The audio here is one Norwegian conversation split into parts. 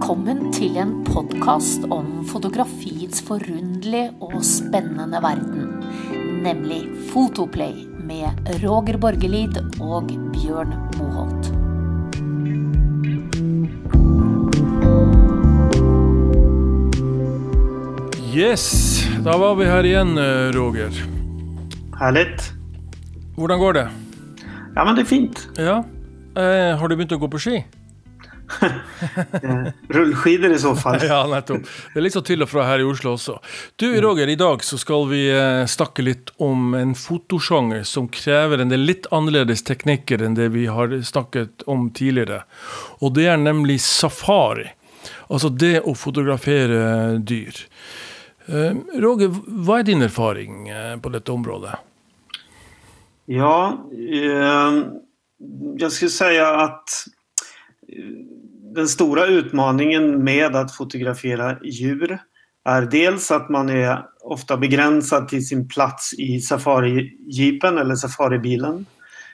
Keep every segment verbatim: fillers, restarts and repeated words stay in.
Velkommen til en podcast om fotografiets forunderlige og spennende verden, nemlig Fotoplay med Roger Borgelid og Bjørn Moholt. Yes, da var vi her igjen, Roger. Härligt. Hvordan går det? Ja, men det er fint. Ja, eh, har du begynt å gå på ski? Rullskidor i så fall. Ja, nettopp. Det er litt så til og fra her i Oslo også. Du, Roger, i dag så skal vi snakke litt om en fotosjanger som krever en del litt annerledes teknikker enn det vi har snakket om tidligere. Og det er nemlig safari. Altså det å fotografere dyr. Roger, hva er din erfaring på dette området? Ja, eh, jag skulle säga att den stora utmaningen med att fotografera djur är dels att man är ofta begränsad till sin plats i safari-jeepen eller safaribilen.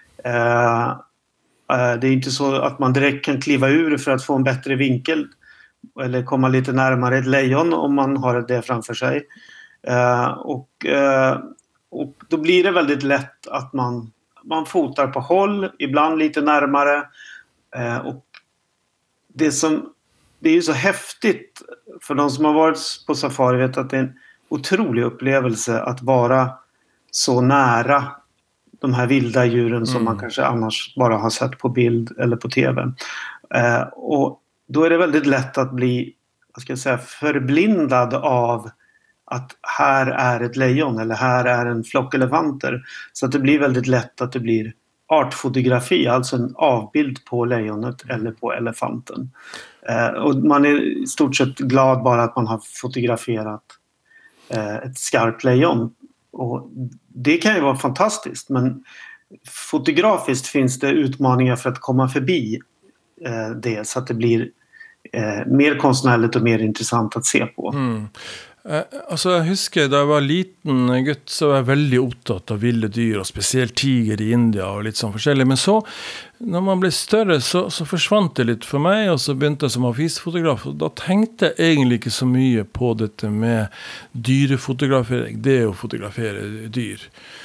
Eh, det är inte så att man direkt kan kliva ur för att få en bättre vinkel eller komma lite närmare ett lejon om man har det framför sig. Eh, och, eh, och då blir det väldigt lätt att man, man fotar på håll, ibland lite närmare. Eh, och det, som, det är ju så häftigt för de som har varit på safari vet att det är en otrolig upplevelse att vara så nära de här vilda djuren som mm. man kanske annars bara har sett på bild eller på tv. Eh, och då är det väldigt lätt att bli, vad ska jag säga, förblindad av att här är ett lejon eller här är en flock elefanter. Så att det blir väldigt lätt att det blir artfotografi, alltså en avbild på lejonet eller på elefanten. Eh, och man är i stort sett glad bara att man har fotograferat eh, ett skarpt lejon. Och det kan ju vara fantastiskt, men fotografiskt finns det utmaningar för att komma förbi eh, det så att det blir eh, mer konstnärligt och mer intressant att se på. Mm. Eh, altså jeg husker da jeg var liten gutt så var jeg veldig opptatt av ville dyr og spesielt tiger i India og litt sånn forskjellig, men så når man ble større så, så forsvant det litt for meg og så begynte jeg som avisfotograf og da tenkte jeg egentlig ikke så mye på dette med dyrefotografering, det å fotografere dyr.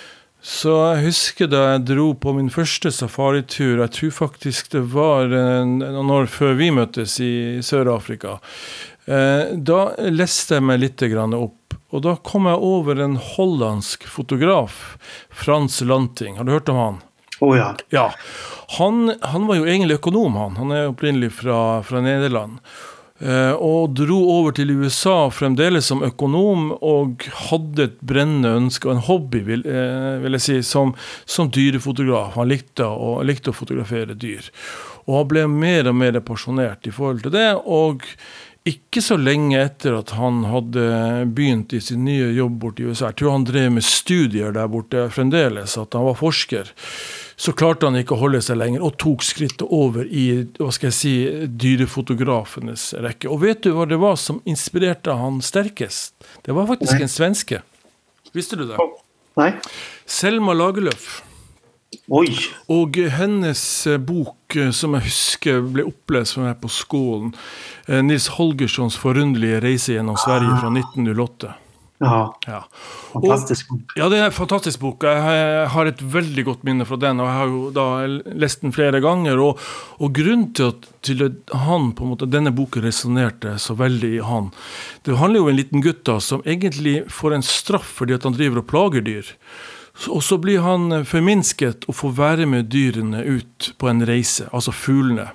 Så jeg husker da jeg dro på min første safaritur, jeg tror faktisk det var noen år før vi møttes i Sør-Afrika. Eh, da leste jeg meg litt grann opp, og da kom jeg over en hollandsk fotograf, Frans Lanting. Har du hørt om han? Å oh, ja. Ja. Han, han var jo egentlig økonom, han. Han er opprinnelig fra, fra Nederland. Eh, og dro over til U S A fremdeles som økonom og hadde et brennende ønske og en hobby, vil, eh, vil jeg si, som, som dyrefotograf. Han likte å, likte å fotografere dyr. Og han ble mer og mer passionert i forhold til det, og ikke så lenge etter at han hadde begynt i sin nye jobb borte i U S A. Jeg tror han drev med studier der borte fremdeles, at han var forsker. Så klarte han ikke å holde seg lenger, og tok skrittet over i, hva skal jeg si, dyrefotografenes rekke. Og vet du hva det var som inspirerte han sterkest? Det var faktisk Nei. En svenske. Visste du det? Nei. Selma Lagerlöf. Oi. Og hennes bok som jeg husker ble opplest for meg på skolen, Nils Holgerssons forunderlige reise gjennom Sverige fra nitten null åtte. Ja, ja. fantastisk bok. Ja, det er en fantastisk bok. Jeg har et veldig godt minne fra den, og jeg har jo da lest den flere ganger, og, og grunnen til at, til at han, på en måte, denne boken resonerte så veldig i han, det handler jo om en liten gutt da, som egentlig får en straff fordi at han driver og plager dyr. Og så blir han forminsket og får være med dyrene ut på en reise, altså fuglene.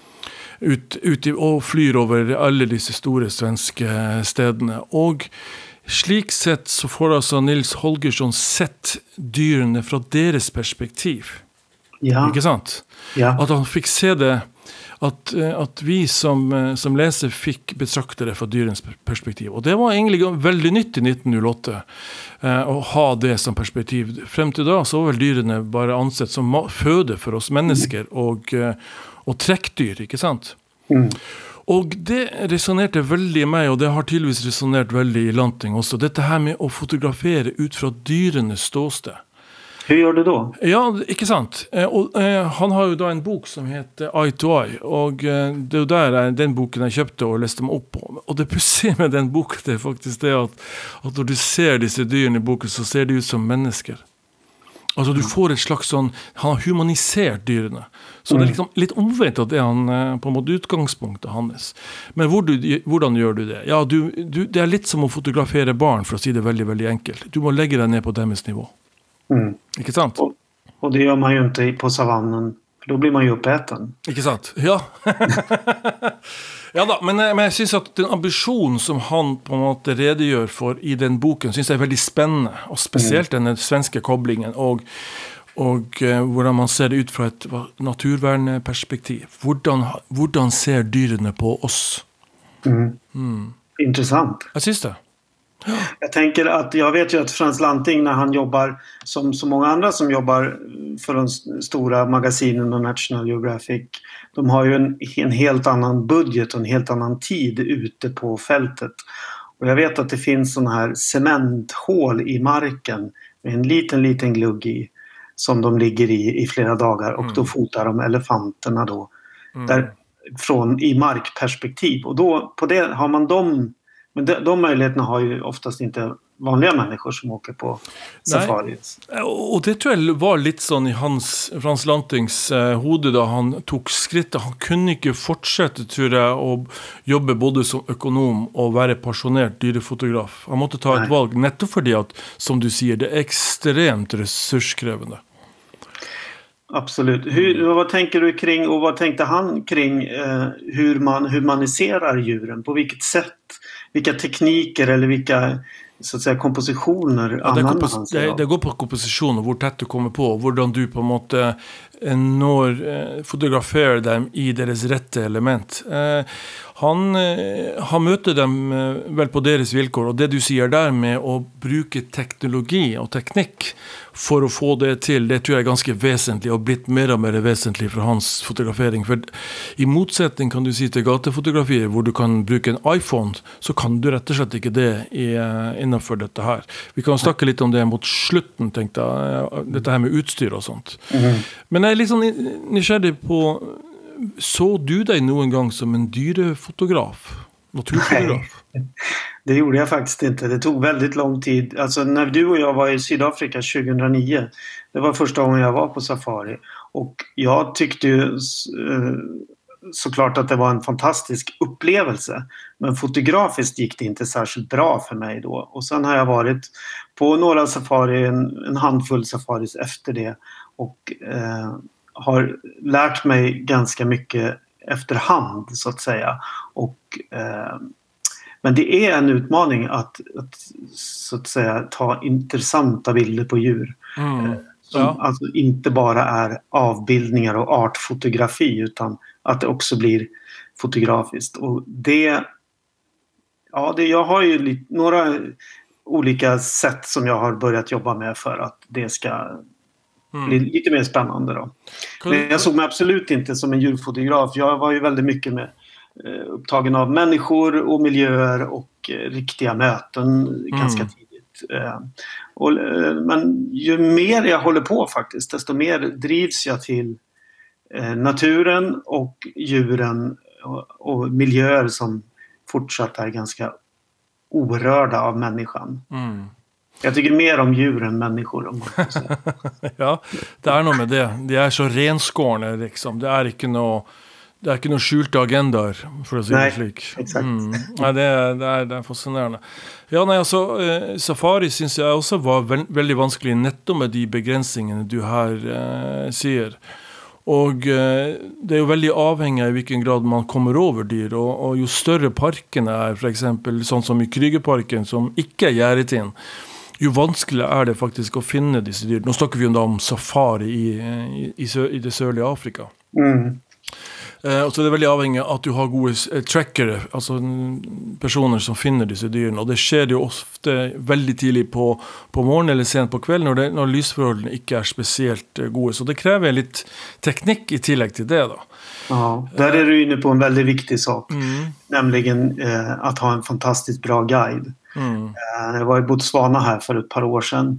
Ut, ut i, og flyr over alle disse store svenske stedene. Og slik sett så får altså Nils Holgersson sett dyrene fra deres perspektiv. Ja. Ikke sant? Ja. At han fikk se det, at, at vi som, som leser fikk betrakte det fra dyrens perspektiv. Og det var egentlig veldig nytt i nitten null åtte eh, å ha det som perspektiv. Frem til da så var vel dyrene bare ansett som føde for oss mennesker og, og trekkdyr, ikke sant? Mm. Og det resonerte veldig i meg, og det har tydeligvis resonert veldig i Lanting også. Dette her med å fotografere ut fra dyrenes ståsted. Hur gör du då? Ja, ikke sant. Eh, og, eh, han har jo da en bok som heter Eye to Eye, og eh, det er jo der er den boken jeg kjøpte og leste meg opp på. Og det pussige med den boken det er faktisk det at, at når du ser disse dyrene i boken, så ser de ut som mennesker. Altså du får et slags sånn, han har humanisert dyrene. Så det er liksom litt omvendt at det er han eh, på en måte utgangspunktet hans. Men hvor du, hvordan gjør du det? Ja, du, du, det er litt som å fotografere barn, for å si det veldig, veldig enkelt. Du må legge deg ned på deres nivå. Mm. Ikke sant? Og, og det gjør man jo ikke på savannen, for da blir man jo oppeten. Ikke sant? Ja. Ja da, men, men jeg synes at den ambisjonen som han på en måte redegjør for i den boken, synes jeg er veldig spennende, og spesielt mm. denne svenske koblingen, og, og uh, hvordan man ser det ut fra et naturvernperspektiv. Hvordan, hvordan ser dyrene på oss? Mm. Mm. Interessant. Jeg synes det. Jag tänker att jag vet ju att Frans Lanting när han jobbar som så många andra som jobbar för de stora magasinen och National Geographic, de har ju en, en helt annan budget och en helt annan tid ute på fältet. Och jag vet att det finns såna här cementhål i marken med en liten liten glugg i som de ligger i i flera dagar och mm. då fotar de elefanterna då mm. där från i markperspektiv och då på det har man de Men de, de möjligheterna har ju oftast inte vanliga människor som åker på safari. Og det tror jeg var litt sånn i hans, Frans Lantings eh, hode da han tok skrittet. Han kunne ikke fortsette, tror jeg, å jobbe både som økonom og være passionert dyrefotograf. Han måtte ta et Nei. valg, nettopp fordi at, som du sier, det er ekstremt ressurskrevende. Absolut. Hur, vad tänker du kring och vad tänkte han kring eh, hur man humaniserar djuren? På vilket sätt? Vilka tekniker eller vilka så att säga kompositioner ja, det, kompos det, det går på komposisjon og hvor tett du kommer på, hvordan du på en måte når eh, fotograferer dem i deres rette element. Eh, han, eh, han møter dem eh, vel på deres vilkår, og det du sier der med å bruke teknologi og teknikk for å få det til, det tror jeg er ganske vesentlig, og blitt mer og mer vesentlig fra hans fotografering. For i motsetning kan du si til gatefotografier, hvor du kan bruke en iPhone, så kan du rett og slett ikke det i, innenfor dette her. Vi kan snakke litt om det mot slutten, tenkte jeg, dette her med utstyr og sånt. Mm-hmm. Men jeg er litt sånn nysgjerrig på, så du deg noen gang som en dyrefotograf? Naturfotograf? Nej, det gjorde jag faktiskt inte. Det tog väldigt lång tid. Alltså när du och jag var i Sydafrika tjugohundranio, det var första gången jag var på safari. Och jag tyckte ju eh, såklart att det var en fantastisk upplevelse. Men fotografiskt gick det inte särskilt bra för mig då. Och sen har jag varit på några safari, en, en handfull safaris efter det. Och eh, har lärt mig ganska mycket efterhand så att säga. Och, eh, men det är en utmaning att, att så att säga ta intressanta bilder på djur. Mm. Eh, som ja. alltså inte bara är avbildningar och artfotografi utan att det också blir fotografiskt. Och det, ja, det jag har ju lite, några olika sätt som jag har börjat jobba med för att det ska Mm. blir lite mer spännande då. Cool. Men jag såg mig absolut inte som en djurfotograf. Jag var ju väldigt mycket med eh, upptagen av människor och miljöer och eh, riktiga möten mm. ganska tidigt. Eh, och, eh, men ju mer jag håller på faktiskt, desto mer drivs jag till eh, naturen och djuren och, och miljöer som fortsatt är ganska orörda av människan. Mm. Jeg tykker mer om djur enn mennesker. Om ja, det er noe med det. De er så renskårne, liksom. Det er ikke noe, det er ikke noe skjulte agendaer, for å si nei, det slik. Exakt. Mm. Nei, det, det, er, det er fascinerende. Ja, nei, altså, eh, safari synes jeg også var veld, veldig vanskelig, nettopp med de begrensningene du her eh, sier. Og eh, det er jo veldig avhengig av i hvilken grad man kommer over dyr, og, og jo større parkene er, for eksempel sånn som i Krügerparken, som ikke er gjerdet inn, jo vanskelig er det faktisk å finne disse dyr. Nå snakker vi jo da om safari i, i, i, sø, i det sørlige Afrika. Mm. Eh, og så er det veldig avhengig av at du har gode eh, trackere, altså personer som finner disse dyrene. Og det skjer jo ofte veldig tidlig på, på morgen eller sent på kveld, når, det, når lysforholdene ikke er spesielt eh, gode. Så det krever litt teknikk i tillegg til det da. Ja, der er du inne på en veldig viktig sak, mm. nemlig eh, at ha en fantastisk bra guide. Mm. Jag var i Botswana här för ett par år sedan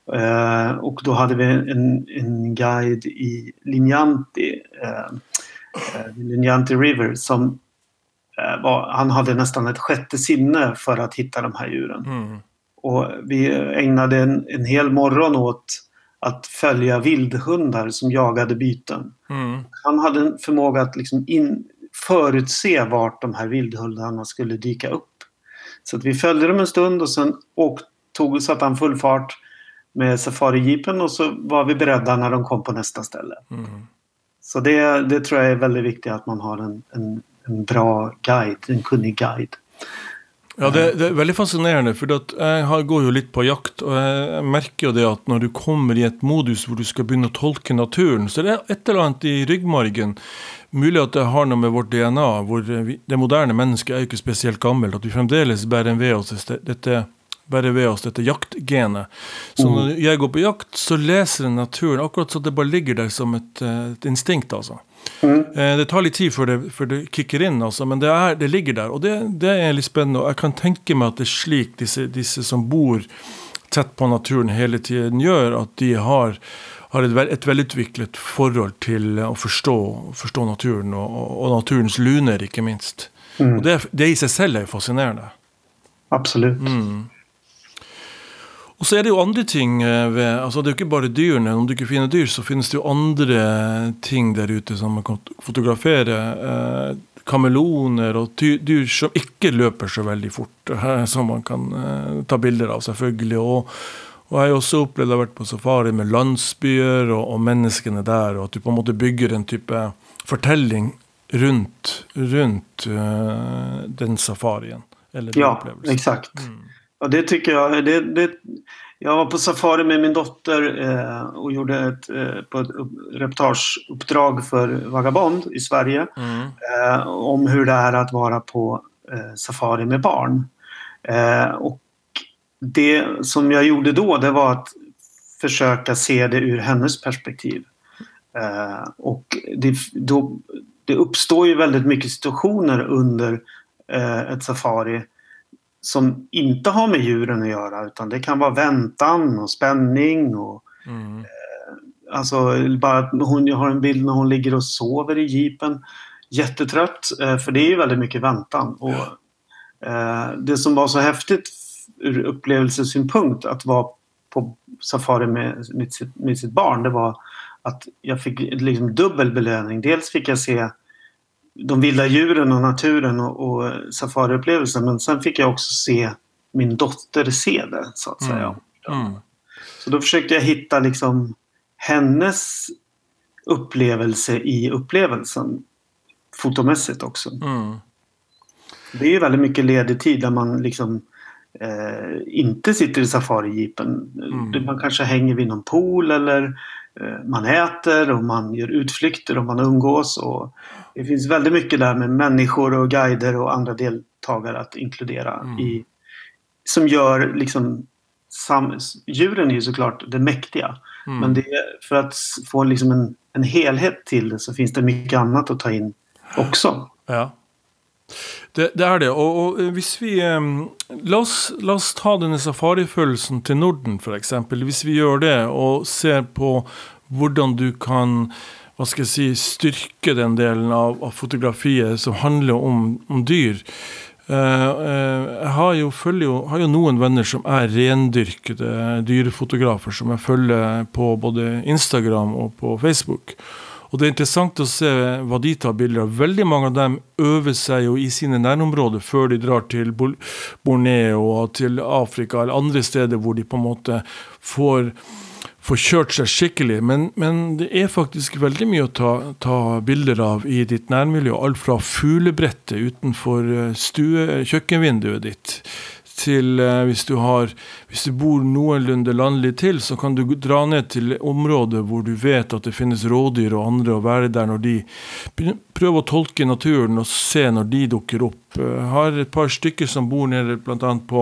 Eh, och då hade vi en, en guide i Linjanti, eh, Linjanti River, som eh, var, han hade nästan ett sjätte sinne för att hitta de här djuren. Mm. Och vi ägnade en, en hel morgon åt att följa vildhundar som jagade byten. Mm. Han hade en förmåga att liksom in, förutse vart de här vildhundarna skulle dyka upp. Så att vi följde dem en stund och sen åkt, tog, satt han full fart med safari-jeepen och så var vi beredda när de kom på nästa ställe. Mm. Så det, det tror jag är väldigt viktigt, att man har en, en, en bra guide, en kunnig guide. Ja, det, det er veldig fascinerende, for at jeg går jo litt på jakt, og jeg merker jo det at når du kommer i et modus hvor du skal begynne å tolke naturen, så det er et eller annet i ryggmargen, mulig at det har noe med vårt D N A, hvor vi, det moderne mennesket er jo ikke spesielt gammelt, at vi fremdeles bærer ved oss dette, bærer ved oss dette jaktgenet. Så når jeg går på jakt, så leser jeg naturen, akkurat så det bare ligger der som et, et instinkt, altså. Mm. Det tar litt tid før det, før det kicker inn, altså, men det, er, det ligger der, og det, det er litt spennende, og jeg kan tenke meg at det er slik disse, disse som bor tett på naturen hele tiden gjør, at de har, har et, et velutviklet forhold til å forstå, forstå naturen, og, og naturens luner, ikke minst. Mm. Og det, det i seg selv er fascinerende. Absolutt. Mm. Og så er det jo andre ting ved, altså det er jo ikke bare dyrene, om du ikke finner dyr, så finnes det jo andre ting der ute som man kan fotografere, eh, kameloner og dyr, dyr som ikke løper så veldig fort, eh, som man kan eh, ta bilder av selvfølgelig, og, og jeg har jo også opplevd å ha vært på safari med landsbyer og, og menneskene der, og at du på en måte bygger en type fortelling rundt, rundt eh, den safarien, eller den ja, opplevelsen. Exakt. Mm. Ja, det tycker jag. Det, det, jag var på safari med min dotter eh, och gjorde ett, eh, på ett reportageuppdrag för Vagabond i Sverige. Mm. Eh, om hur det är att vara på eh, safari med barn. Eh, och det som jag gjorde då, det var att försöka se det ur hennes perspektiv. Eh, och det, då, det uppstår ju väldigt mycket situationer under eh, ett safari som inte har med djuren att göra, utan det kan vara väntan och spänning och mm. eh, alltså bara att hon, jag har en bild när hon ligger och sover i jeepen jättetrött, eh, för det är ju väldigt mycket väntan och eh, det som var så häftigt ur upplevelsesynpunkt att vara på safari med, med, sitt, med sitt barn, det var att jag fick liksom dubbel belöning. Dels fick jag se de vilda djuren och naturen och, och safariupplevelsen, men sen fick jag också se min dotter se det, så att säga. Mm. Mm. Så då försökte jag hitta liksom hennes upplevelse i upplevelsen fotomässigt också. Mm. Det är ju väldigt mycket ledig tid där man liksom eh, inte sitter i safari-jeepen. Mm. Man kanske hänger vid någon pool eller man äter och man gör utflykter och man umgås, och det finns väldigt mycket där med människor och guider och andra deltagare att inkludera mm. i, som gör liksom sam, djuren är ju såklart det mäktiga, mm. men det, för att få liksom en, en helhet till det så finns det mycket annat att ta in också. Ja. Det, det er det, og, og hvis vi um, la, oss, la oss ta denne safarifølelsen til Norden for eksempel, hvis vi gjør det og ser på hvordan du kan, hva skal jeg si, styrke den delen av, av fotografiet som handler om, om dyr. Uh, uh, jeg har jo, følger jo, har jo noen venner som er rendyrkede dyrefotografer som jeg følger på både Instagram og på Facebook. Og det er interessant å se hva de tar bilder av. Veldig mange av dem øver seg jo i sine nærområder før de drar til Borneo og til Afrika eller andre steder hvor de på en måte får, får kjørt seg skikkelig. Men, men det er faktisk veldig mye å ta, ta bilder av i ditt nærmiljø. Alt fra fuglebrettet utenfor stue, kjøkkenvinduet ditt til uh, hvis du har hvis du bor noenlunde landlig til, så kan du dra ned til områder hvor du vet at det finnes rådyr og andre, og være der når de prøver å tolke naturen og se når de dukker opp. Jeg har et par stykker som bor nede blant annet på,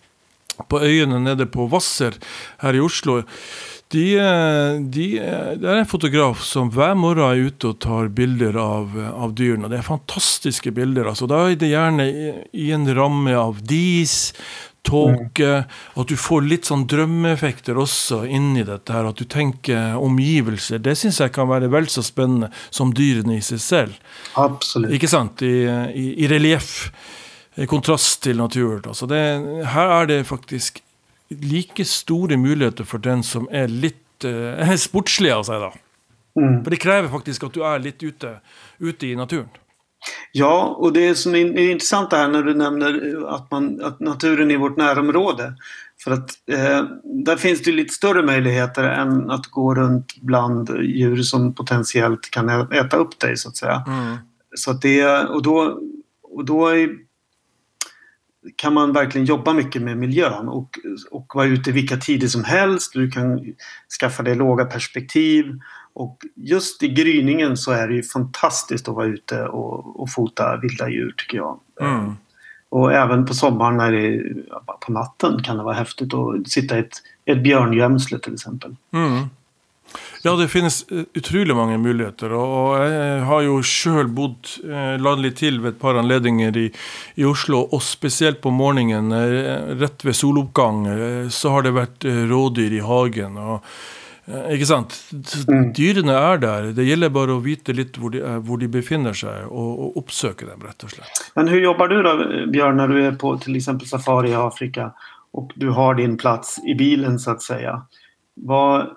på øyene nede på Hvasser her i Oslo. De, de, det er en fotograf som hver morgen er ute og tar bilder av, av dyrene. Det er fantastiske bilder. Altså, da er det gjerne i, i en ramme av dis, tåke, at du får litt sånn drømmeeffekter også inni dette her, at du tenker omgivelser. Det synes jeg kan være vel så spennende som dyrene i seg selv. Absolutt. Ikke sant? I, i, i relief, i kontrast til naturen. Altså det, her er det faktisk like store muligheter for den som er litt uh, sportslig av seg da. Mm. For det krever faktisk at du er litt ute, ute i naturen. Ja, och det som är intressant här när du nämner att, man, att naturen är vårt närområde. För att eh, där finns det lite större möjligheter än att gå runt bland djur som potentiellt kan äta upp dig så att säga. Mm. Så att det, och då, och då är, kan man verkligen jobba mycket med miljön och, och vara ute vilka tider som helst. Du kan skaffa dig låga perspektiv. Och just i gryningen så är det ju fantastiskt att vara ute och, och fota vilda djur tycker jag. Mm. Och även på sommaren när det är, på natten kan det vara häftigt att sitta i ett, ett björngömsle till exempel. Mm. Ja, det finnes utrolig mange muligheter, og jeg har jo selv bodd landlig til ved et par anledninger i, i Oslo, og spesielt på morgenen, rett ved soloppgang, så har det vært rådyr i hagen, og ikke sant? Dyrene er der. Det gjelder bare å vite litt hvor de, er, hvor de befinner seg og, og oppsøke dem rett og slett. Men hur jobbar du då, Björn, när du är på till exempel safari i Afrika och du har din plats i bilen så att säga? Vad,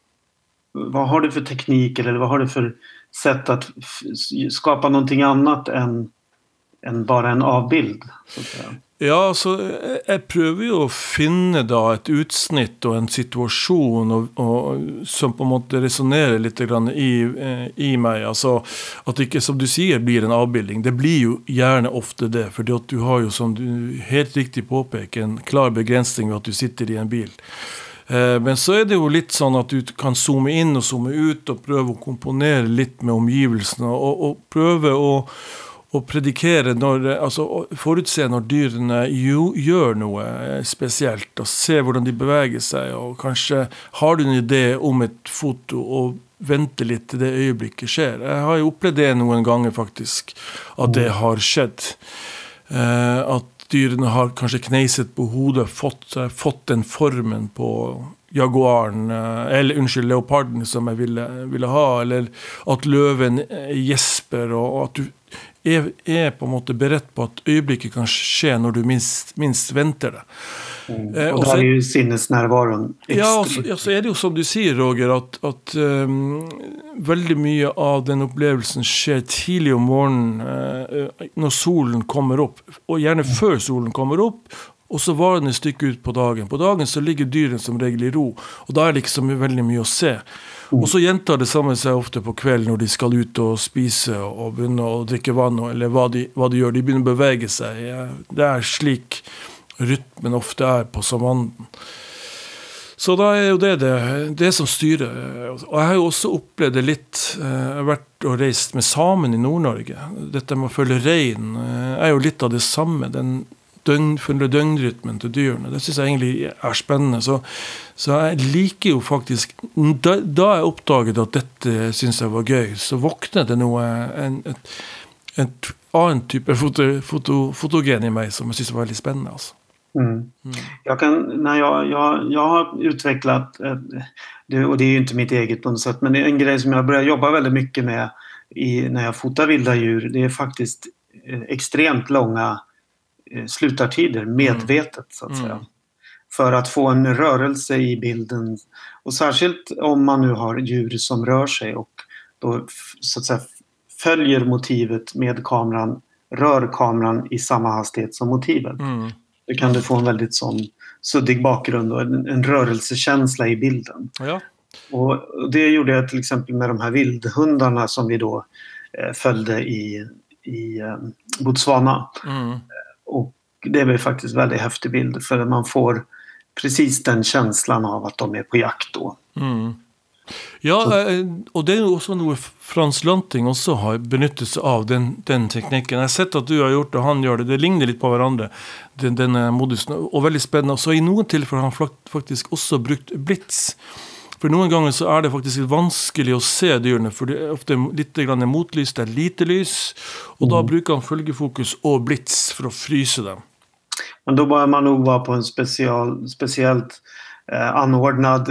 vad har du för teknik eller vad har du för sätt att f- skapa någonting annat än, än bara en avbild så att säga? Ja, så jeg prøver jo å finne da et utsnitt og en situasjon og, og, som på en måte resonerer litt grann i, i meg. Altså at det ikke, som du sier, blir en avbildning. Det blir jo gjerne ofte det, fordi at du har jo, som du helt riktig påpeker, en klar begrensning ved at du sitter i en bil. Eh, men så er det jo litt sånn at du kan zoome inn og zoome ut og prøve å komponere litt med omgivelsene og, og prøve å og predikere når, altså forutse når dyrene jo, gjør noe spesielt, og se hvordan de beveger seg, og kanskje har du en idé om et foto, og vente litt til det øyeblikket skjer. Jeg har jo opplevd det noen ganger faktisk, at det har skjedd. Eh, at dyrene har kanskje kneiset på hodet, fått, fått den formen på jaguaren, eller unnskyld, leoparden som jeg ville, ville ha, eller at løven gjesper, og at du er, er på en måte beredt på at øyeblikket kan skje når du minst, minst venter det. Mm. Eh, og der er jo sinnesnærvaren ja, så, ja, så er det jo som du sier, Roger, at, at um, veldig mye av den opplevelsen skjer tidlig om morgenen uh, når solen kommer opp, og gjerne mm. før solen kommer opp, og så var den et stykke ut på dagen. På dagen så ligger dyren som regel i ro, og da er det ikke så mye, veldig mye å se. Og så gjentar det samme seg ofte på kveld når de skal ut og spise og begynne å drikke vann, eller hva de, hva de gjør. De begynner å bevege seg. Det er slik rytmen ofte er på savannen. Så da er jo det det, det som styrer. Og jeg har jo også opplevd det litt. Jeg har vært og reist med samen i Nord-Norge. Dette med å følge rein er jo litt av det samme. Den døgn, følge døgnrytmen til dyrene. Det synes jeg egentlig er spennende. Så, så jeg liker jo faktisk, da, da jeg oppdaget at dette synes jeg var gøy, så våknet det noe, en, et, et annen type foto, foto, fotogen i meg som jeg synes var veldig spennende. Alltså. Mm. Mm. Jag, kan, när jag, jag, jag har utvecklat, det, och det är ju inte mitt eget på något sätt, men det är en grej som jag börjar jobba väldigt mycket med i, när jag fotar vilda djur. Det är faktiskt extremt långa slutartider medvetet så att säga. Mm. För att få en rörelse i bilden och särskilt om man nu har djur som rör sig och då så att säga följer motivet med kameran, rör kameran i samma hastighet som motivet. Mm. Då kan du få en väldigt sån suddig bakgrund och en, en rörelsekänsla i bilden. Ja. Och det gjorde jag till exempel med de här vildhundarna som vi då eh, följde i, i eh, Botswana. Mm. Och det är faktiskt väldigt häftig bild för man får precis den känslan av att de är på jakt då. Mm. Ja, og det er jo også noe Frans Lanting også har benyttet seg av den, den teknikken. Jeg har sett at du har gjort det, han gjør det. Det ligner litt på hverandre, den, denne modusen, og veldig spennende. Så i noen tilfeller har han faktisk også brukt blitz. For noen ganger så er det faktisk vanskelig å se dyrene, for det er ofte litt grann motlys, det er lite lys, og da bruker han følgefokus og blitz for å fryse dem. Men då bör man nog vara på en special, speciellt eh, anordnad eh,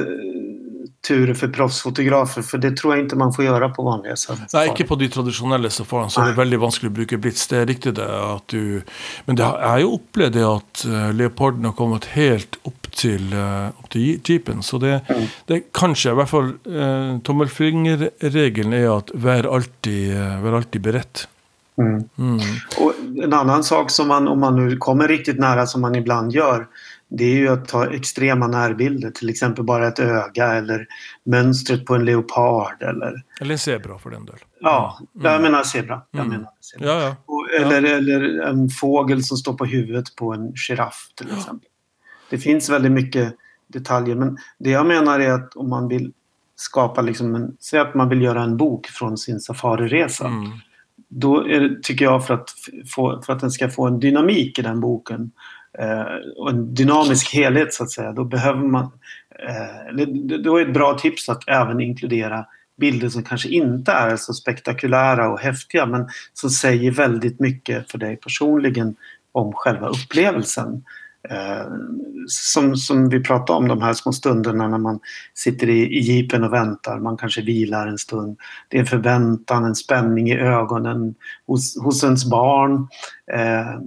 tur för proffsfotografer, för det tror jag inte man får göra på vanliga safari. Nej, ikke på de tradisjonelle safarene, så er det veldig vanskelig å bruke blitz. Det er riktig det at du... Men det har, jeg har jo opplevd det at uh, leoparden har kommet helt opp til, uh, opp til jeepen, så det, mm. det kanskje, i hvert fall uh, tommelfingerregelen er at vær alltid, uh, vær alltid berett. Mm. Mm. Och en annan sak som man, om man nu kommer riktigt nära som man ibland gör, det är ju att ta extrema närbilder, till exempel bara ett öga eller mönstret på en leopard eller, eller en zebra för den del. Ja, mm. jag menar zebra. Jag mm. menar zebra. Ja, ja. Och, eller, ja. eller en fågel som står på huvudet på en giraff till exempel. Det finns väldigt mycket detaljer, men det jag menar är att om man vill skapa liksom en, säg att man vill göra en bok från sin safariresa. Mm. Då är det, tycker jag, för att, få, för att den ska få en dynamik i den boken eh, och en dynamisk helhet så att säga, då behöver man eh, då är ett bra tips att även inkludera bilder som kanske inte är så spektakulära och häftiga, men som säger väldigt mycket för dig personligen om själva upplevelsen. Eh, som, som vi pratade om, de här små stunderna när man sitter i, i jeepen och väntar, man kanske vilar en stund, det är en förväntan, en spänning i ögonen hos, hos ens barn, eh,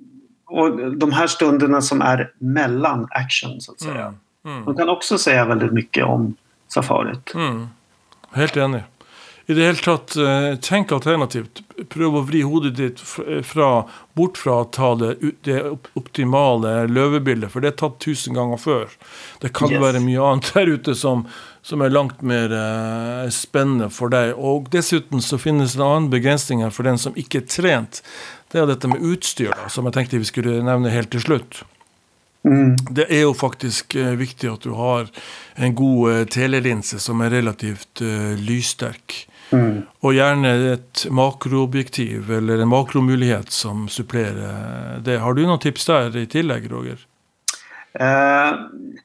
och de här stunderna som är mellan action så att säga. Mm. Mm. Man kan också säga väldigt mycket om safarit. Mm. Helt enig. I det hele tatt, tenk alternativt. Prøv å vri hodet ditt fra, bort fra å ta det, det optimale løvebildet, for det er tatt tusen ganger før. Det kan yes. være mye annet der ute som, som er langt mer eh, spennende for deg. Og dessuten så finnes det en annen begrensning her for den som ikke er trent. Det er dette med utstyr, da, som jeg tenkte vi skulle nevne helt til slutt. Mm. Det er jo faktisk eh, viktig at du har en god eh, telelinse som er relativt eh, lyssterk. Mm. Og gjerne et makroobjektiv eller en makromulighet som supplerer det. Har du noen tips där i tillägg, Roger? Uh,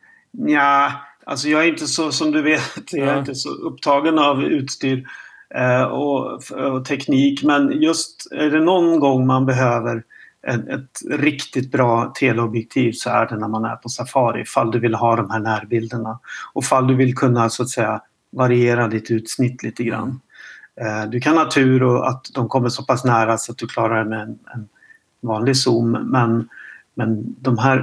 ja, alltså jag är inte så, som du vet, jag är ja. inte så upptagen av utstyr uh, och, och teknik, men just är det någon gång man behöver ett, ett riktigt bra teleobjektiv så är det när man är på safari, fall du vill ha de här närbilderna och fall du vill kunna så att säga variera ditt utsnitt lite grann. Du kan ha tur och att de kommer så pass nära så att du klarar det med en, en vanlig zoom, men, men de här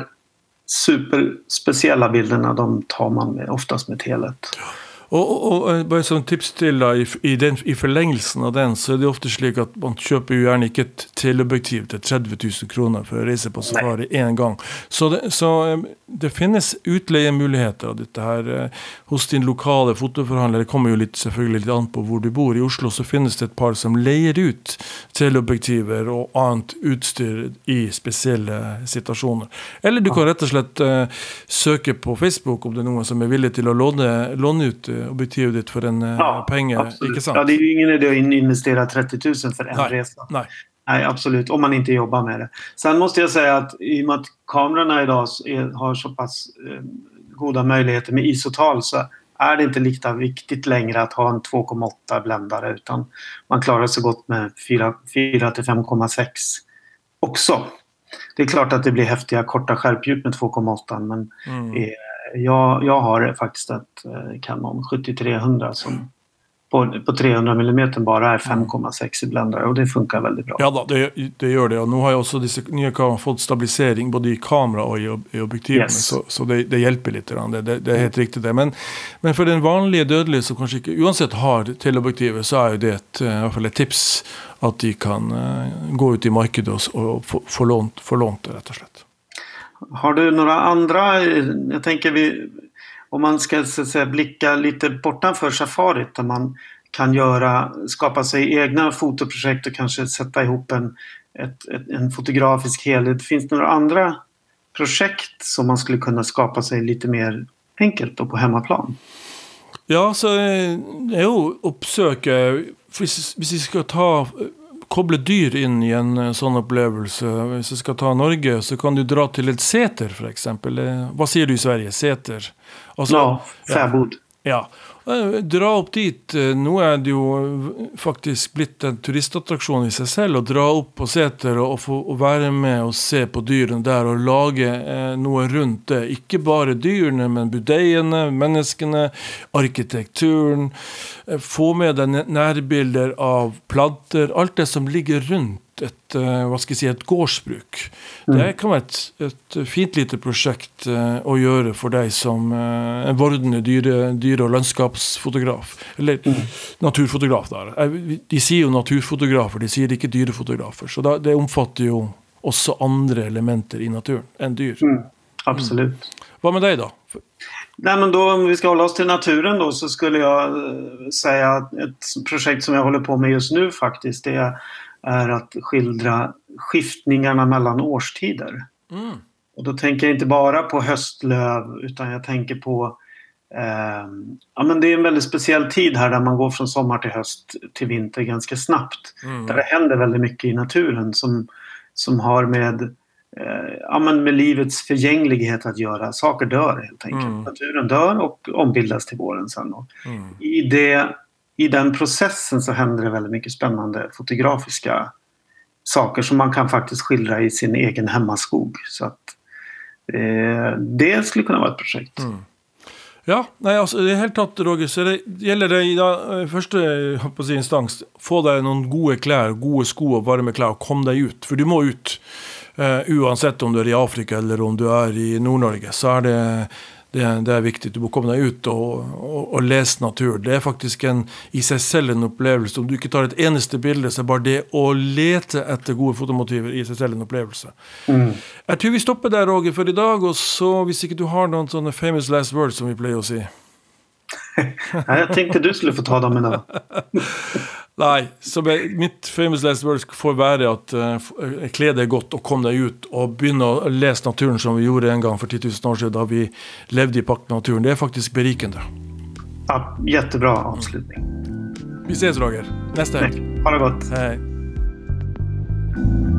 superspeciella bilderna, de tar man med, oftast med telet. Og, og, og bare sånn tips til da, i, i, den, i forlengelsen av den, så er det ofte slik at man kjøper jo gjerne ikke et teleobjektiv til tretti tusen kroner for å reise på safari en gang. Så det, så det finnes utleiemuligheter av dette her hos din lokale fotoforhandler. Det kommer jo litt, selvfølgelig litt an på hvor du bor. I Oslo så finnes det et par som leier ut teleobjektiver og annet utstyr i spesielle situasjoner. Eller du kan rett og slett uh, søke på Facebook om det er noen som er villig til å låne, låne ut objektivet ditt för en ja, pengar, inte sant? Ja, det är ju ingen idé att investera trettio tusen för en nej, resa. Nej. Nej, absolut, om man inte jobbar med det. Sen måste jag säga att i och med att kamerorna idag är, har så pass eh, goda möjligheter med isotal, så är det inte lika viktigt längre att ha en två komma åtta bländare, utan man klarar sig gott med fyra till fem komma sex också. Det är klart att det blir häftiga korta skärpdjup med två komma åtta, men mm. eh, Jag, jag har faktiskt ett eh, Canon sjuttio trehundra som på, på trehundra millimeter bara är fem komma sex i bländare, och det funkar väldigt bra. Ja, då, det, det gör det. Och nu har jag också dessa nya kameror fått stabilisering både i kamera och i, i objektiven, yes. så, så det, det hjälper lite grann. Det, det, det är helt riktigt det. Men, men för den vanliga dödliga som kanske inte, oavsett har teleobjektivet, så är det ett, i alla fall ett tips att de kan uh, gå ut i marknaden och, och få, få, lånt, få lånt det rätt och slett. Har du några andra, jag tänker vi, om man ska så att säga, blicka lite bortanför safarit, där man kan göra, skapa sig egna fotoprojekt och kanske sätta ihop en, ett, ett, en fotografisk helhet. Finns det några andra projekt som man skulle kunna skapa sig lite mer enkelt och på hemmaplan? Ja, så jo, uppsöka, hvis vi ska ta koble dyr inn i en sånn opplevelse. Hvis du skal ta Norge, så kan du dra til et seter, for eksempel. Hva sier du i Sverige? Seter? Altså, ja, fäbod. Ja, dra opp dit. Nå er det jo faktisk blitt en turistattraksjon i seg selv å dra opp på seter og få og være med og se på dyrene der og lage eh, noe rundt det. Ikke bare dyrene, men budeiene, menneskene, arkitekturen. Eh, få med deg nærbilder av planter, alt det som ligger rundt et, hva skal jeg si, et gårdsbruk. Det kan være et, et fint lite prosjekt uh, å gjøre for deg som uh, en vordende dyre, dyre- og landskapsfotograf, eller mm. naturfotograf der. De sier jo naturfotografer, de sier ikke dyrefotografer, så da, det omfatter jo også andre elementer i naturen enn dyr. Mm. Absolutt. Mm. Hva med deg da? Nej, men då, om vi ska hålla oss till naturen då, så skulle jag uh, säga att ett projekt som jag håller på med just nu faktiskt, det är är att skildra skiftningarna mellan årstider. Mm. Och då tänker jag inte bara på höstlöv, utan jag tänker på eh, ja, men det är en väldigt speciell tid här där man går från sommar till höst till vinter ganska snabbt. Mm. Där det händer väldigt mycket i naturen som, som har med, eh, ja, men med livets förgänglighet att göra. Saker dör helt enkelt. Mm. Naturen dör och ombildas till våren sen. Och mm. I det I den processen så händer det väldigt mycket spännande fotografiska saker som man kan faktiskt skildra i sin egen hemmaskog. Så att eh, det skulle kunna vara ett projekt. Mm. Ja, nei, altså, det er helt tatt, Roger, så det gjelder det i da, første på sin instans, få deg noen gode klær, gode sko og varme klær, og kom deg ut, for du må ut. Uh, uansett om du er i Afrika eller om du er i Nord-Norge, så er det Det, det er viktig. Du må komme deg ut og, og, og lese natur. Det er faktisk en, i seg selv en opplevelse. Om du ikke tar et eneste bilde, så er bare det å lete etter gode fotomotiver i seg selv en opplevelse. Mm. Jeg tror vi stopper der, Roger, for i dag, og så hvis ikke du har noen sånne famous last words, som vi pleier å si. Nei, jeg tenkte du skulle få ta dem med da. Nei, så mitt famous last words får være at uh, kle deg godt og kom deg ut og begynne å lese naturen som vi gjorde en gang for ti tusen år siden da vi levde i pakt med naturen. Det er faktisk berikende. Ja, jättebra avslutning. Vi ses, Roger. Neste helg. Ha det godt. Hei.